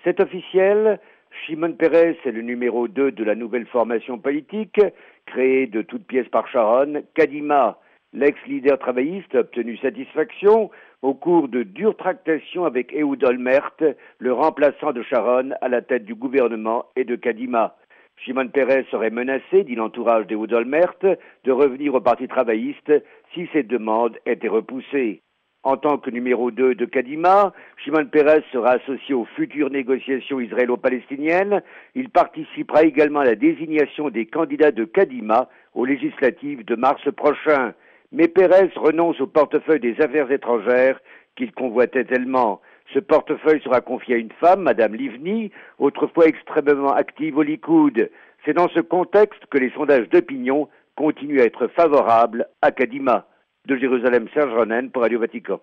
C'est officiel, Shimon Peres est le numéro 2 de la nouvelle formation politique, créée de toutes pièces par Sharon. Kadima, l'ex-leader travailliste, a obtenu satisfaction au cours de dures tractations avec Ehud Olmert, le remplaçant de Sharon à la tête du gouvernement et de Kadima. Shimon Peres serait menacé, dit l'entourage d'Ehud Olmert, de revenir au Parti travailliste si ses demandes étaient repoussées. En tant que numéro 2 de Kadima, Shimon Peres sera associé aux futures négociations israélo-palestiniennes. Il participera également à la désignation des candidats de Kadima aux législatives de mars prochain. Mais Peres renonce au portefeuille des affaires étrangères qu'il convoitait tellement. Ce portefeuille sera confié à une femme, Madame Livni, autrefois extrêmement active au Likoud. C'est dans ce contexte que les sondages d'opinion continuent à être favorables à Kadima. De Jérusalem, Serge Ronen pour Radio Vatican.